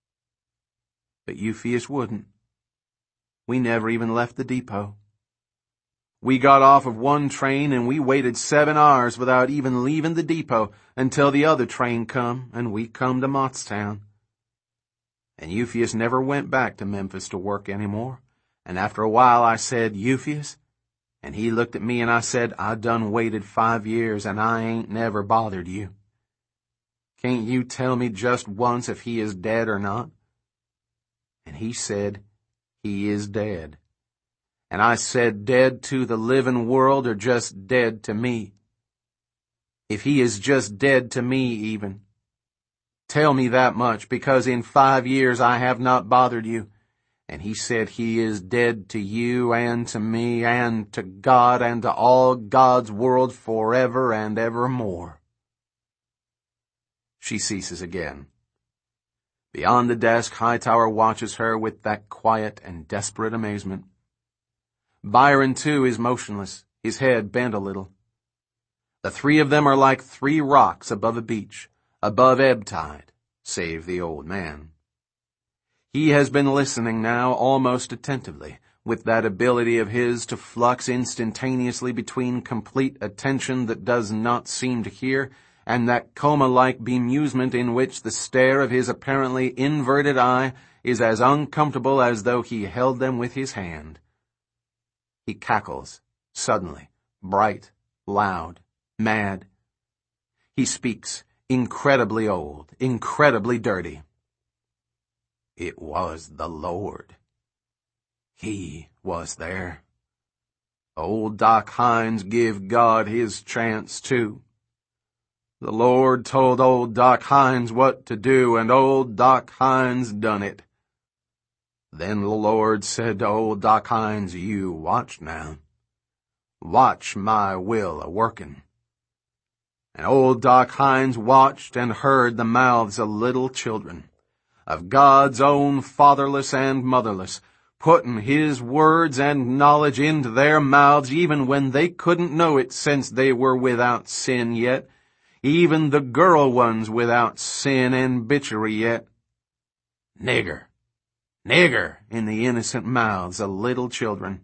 Speaker 1: But Euphius wouldn't. We never even left the depot. We got off of one train and we waited seven hours without even leaving the depot until the other train come, and we come to Mottstown. And Euphius never went back to Memphis to work anymore. And after a while I said, "Euphius?" And he looked at me and I said, "I done waited five years and I ain't never bothered you. Can't you tell me just once if he is dead or not?" And he said, "He is dead." And I said, "Dead to the living world or just dead to me?" If he is just dead to me even, tell me that much, because in five years I have not bothered you. And he said, "He is dead to you and to me and to God and to all God's world forever and evermore." She ceases again. Beyond the desk, Hightower watches her with that quiet and desperate amazement. Byron, too, is motionless, his head bent a little. The three of them are like three rocks above a beach, above ebb tide, save the old man. He has been listening now almost attentively, with that ability of his to flux instantaneously between complete attention that does not seem to hear and that coma-like bemusement in which the stare of his apparently inverted eye is as uncomfortable as though he held them with his hand. He cackles, suddenly, bright, loud, mad. He speaks, incredibly old, incredibly dirty. It was the Lord. He was there. Old Doc Hines give God his chance, too. The Lord told old Doc Hines what to do, and old Doc Hines done it. Then the Lord said to old Doc Hines, "You watch now. Watch my will a-workin'." And old Doc Hines watched and heard the mouths of little children, of God's own fatherless and motherless, putting his words and knowledge into their mouths even when they couldn't know it, since they were without sin yet, even the girl ones without sin and bitchery yet. Nigger, nigger in the innocent mouths of little children.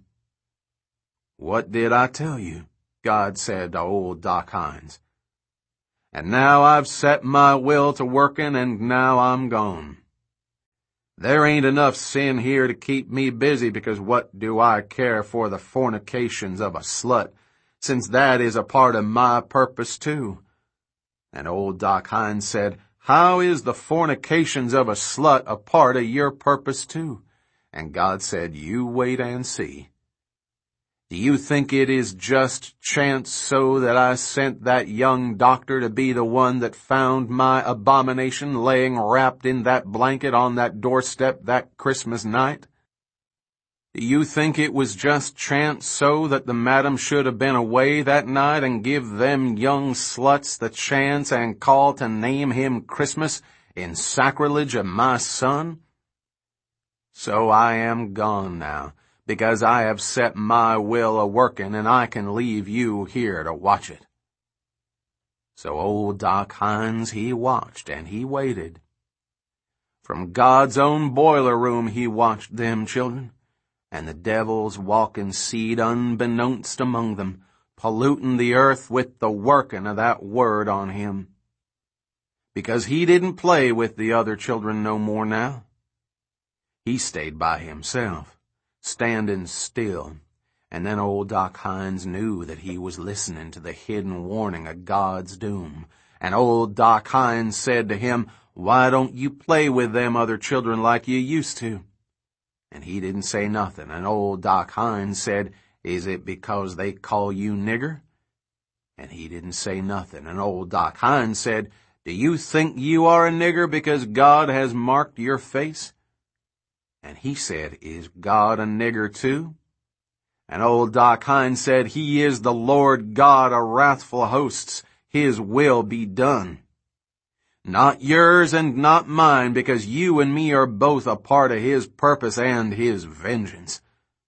Speaker 1: What did I tell you? God said to old Doc Hines. And now I've set my will to working, and now I'm gone. There ain't enough sin here to keep me busy, because what do I care for the fornications of a slut, since that is a part of my purpose too? And old Doc Hines said, how is the fornications of a slut a part of your purpose too? And God said, you wait and see. Do you think it is just chance so that I sent that young doctor to be the one that found my abomination laying wrapped in that blanket on that doorstep that Christmas night? Do you think it was just chance so that the madam should have been away that night and give them young sluts the chance and call to name him Christmas in sacrilege of my son? So I am gone now, because I have set my will a-working, and I can leave you here to watch it. So old Doc Hines, he watched and he waited. From God's own boiler room he watched them children, and the devil's walking seed unbeknownst among them, polluting the earth with the working of that word on him. Because he didn't play with the other children no more now. He stayed by himself, standing still, and then old Doc Hines knew that he was listening to the hidden warning of God's doom. And old Doc Hines said to him, why don't you play with them other children like you used to? And he didn't say nothing, and old Doc Hines said, is it because they call you nigger? And he didn't say nothing, and old Doc Hines said, do you think you are a nigger because God has marked your face? And he said, is God a nigger too? And old Doc Hines said, he is the Lord God of wrathful hosts. His will be done. Not yours and not mine, because you and me are both a part of his purpose and his vengeance.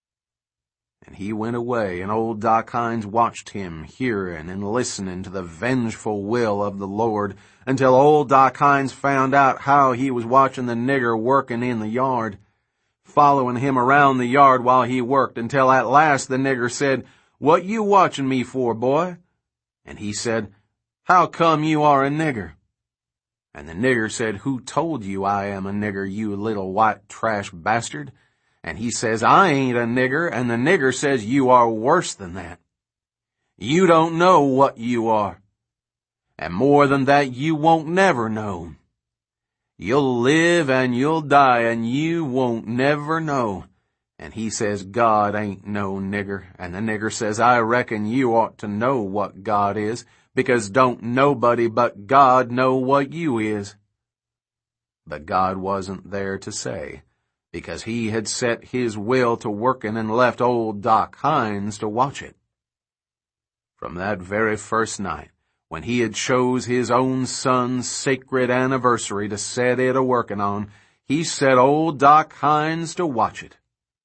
Speaker 1: And he went away, and old Doc Hines watched him, hearing and listening to the vengeful will of the Lord, until old Doc Hines found out how he was watching the nigger working in the yard, following him around the yard while he worked, until at last the nigger said, what you watching me for, boy? And he said, how come you are a nigger? And the nigger said, who told you I am a nigger, you little white trash bastard? And he says, I ain't a nigger, and the nigger says, you are worse than that. You don't know what you are. And more than that, you won't never know. You'll live and you'll die, and you won't never know. And he says, God ain't no nigger. And the nigger says, I reckon you ought to know what God is, because don't nobody but God know what you is. But God wasn't there to say, because he had set his will to working and left old Doc Hines to watch it. From that very first night, when he had chose his own son's sacred anniversary to set it a-working on, he set old Doc Hines to watch it.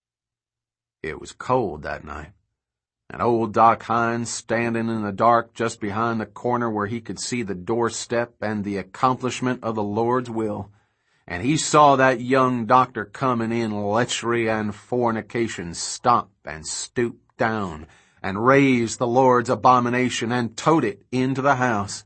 Speaker 1: It was cold that night, and old Doc Hines, standing in the dark just behind the corner where he could see the doorstep and the accomplishment of the Lord's will, and he saw that young doctor coming in lechery and fornication stop and stoop down and raise the Lord's abomination and tote it into the house.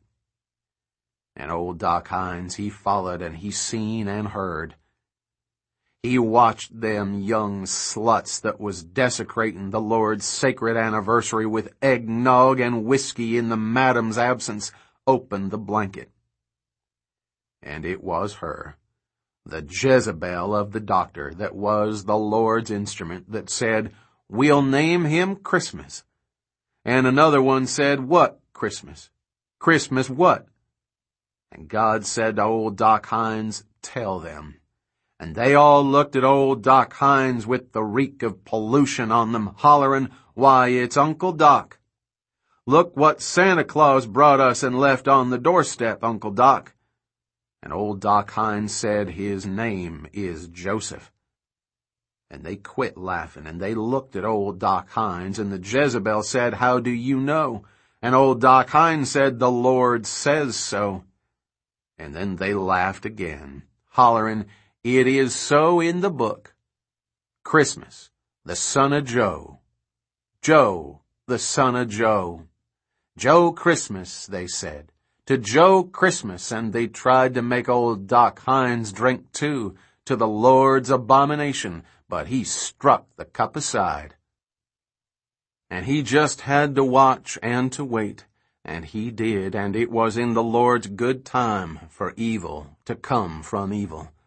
Speaker 1: And old Doc Hines, he followed and he seen and heard. He watched them young sluts that was desecrating the Lord's sacred anniversary with eggnog and whiskey in the madam's absence open the blanket. And it was her, the Jezebel of the doctor, that was the Lord's instrument, that said, we'll name him Christmas. And another one said, what Christmas? Christmas what? And God said to old Doc Hines, tell them. And they all looked at old Doc Hines with the reek of pollution on them, hollering, why, it's Uncle Doc. Look what Santa Claus brought us and left on the doorstep, Uncle Doc. And old Doc Hines said his name is Joseph. And they quit laughing, and they looked at old Doc Hines, and the Jezebel said, "How do you know?" And old Doc Hines said, "The Lord says so." And then they laughed again, hollering, "It is so in the book." Christmas, the son of Joe. Joe, the son of Joe. Joe Christmas, they said. To Joe Christmas, and they tried to make old Doc Hines drink too, to the Lord's abomination, but he struck the cup aside. And he just had to watch and to wait, and he did, and it was in the Lord's good time for evil to come from evil.